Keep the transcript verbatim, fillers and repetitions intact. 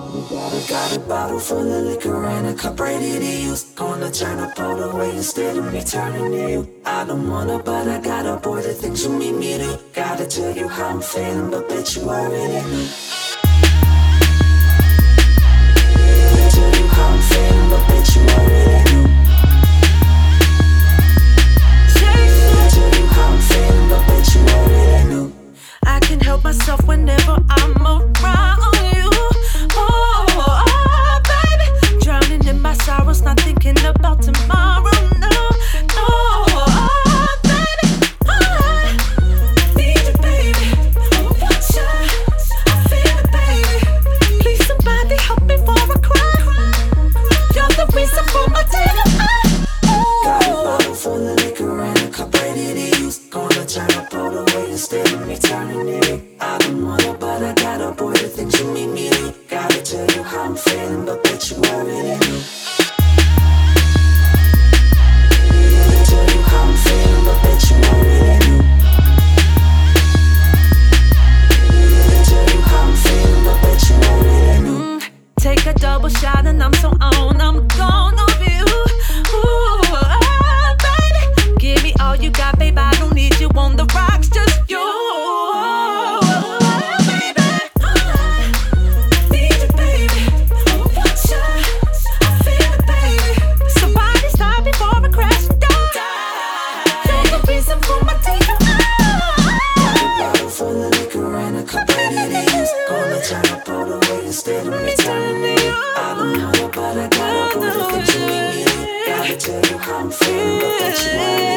I got a bottle full of liquor and a cup ready to use. Gonna turn up all the way instead of me turning to you. I don't wanna, but I gotta boy the things you need me to. Gotta tell you how I'm feeling, but bet you already knew. Tell you how I'm feeling, but bet you already knew. Tell you how I'm feeling, but bet you already knew. I can't help myself whenever I'm around you. Oh, oh, baby, drowning in my sorrows, not thinking about tomorrow. No, no, oh, baby, I need you, baby. Oh, what's up? I feel it, baby. Please, somebody help me before I cry. You're the reason for my day. Got a bottle full of liquor and a cup ready to use. Gonna turn up all the way instead of me turning it. I don't wanna, but I gotta boy the things you need me to. Gotta tell you how I'm feeling, but bet you already knew. Tell you how I'm feeling, but bet you already knew. Tell you how I'm feeling, but bet you already knew. Mm, take a double shot and I'm so on, I'm gone of you. Ooh, ah, baby, give me all you got, babe. I don't need you on the rocks, just you. Instead of me turning to you, I don't know, but I gotta do the things you need me to. Gotta tell you how I'm feeling, but that you